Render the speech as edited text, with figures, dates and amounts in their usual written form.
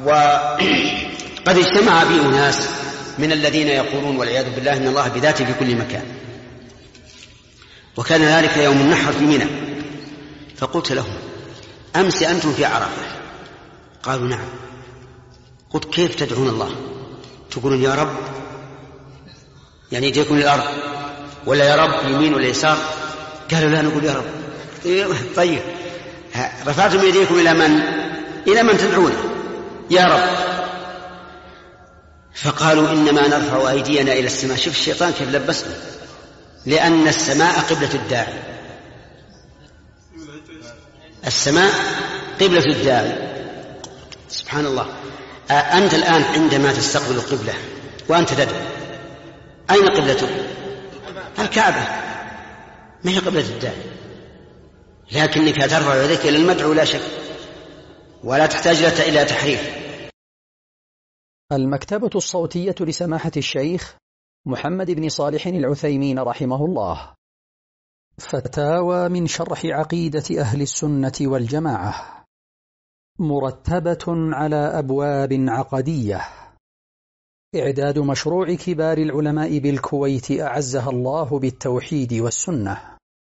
وقد اجتمع بي أناس من الذين يقولون والعياذ بالله إن الله بذاته في كل مكان، وكان ذلك يوم النحر في منى، فقلت لهم: أمس أنتم في عرفة؟ قالوا: نعم. قلت: كيف تدعون الله؟ تقولون يا رب يعني يديكم الأرض، ولا يا رب يمين ولا يسار؟ قالوا: لا، نقول يا رب. طيب رفعتم يديكم إلى من تدعون يا رب؟ فقالوا: إنما نرفع أيدينا إلى السماء. شوف الشيطان كيف لبسنا، لأن السماء قبلة الداعي، السماء قبلة الداعي. سبحان الله. أنت الآن عندما تستقبل القبلة وأنت تدعو، أين قبلتك؟ الكعبة، ما هي قبلة الداعي، لكنك ترفع يديك إلى المدعو لا شك، ولا تحتاج إلى تحريف. المكتبة الصوتية لسماحة الشيخ محمد بن صالح العثيمين رحمه الله. فتاوى من شرح عقيدة أهل السنة والجماعة، مرتبة على أبواب عقدية. إعداد مشروع كبار العلماء بالكويت أعزها الله بالتوحيد والسنة.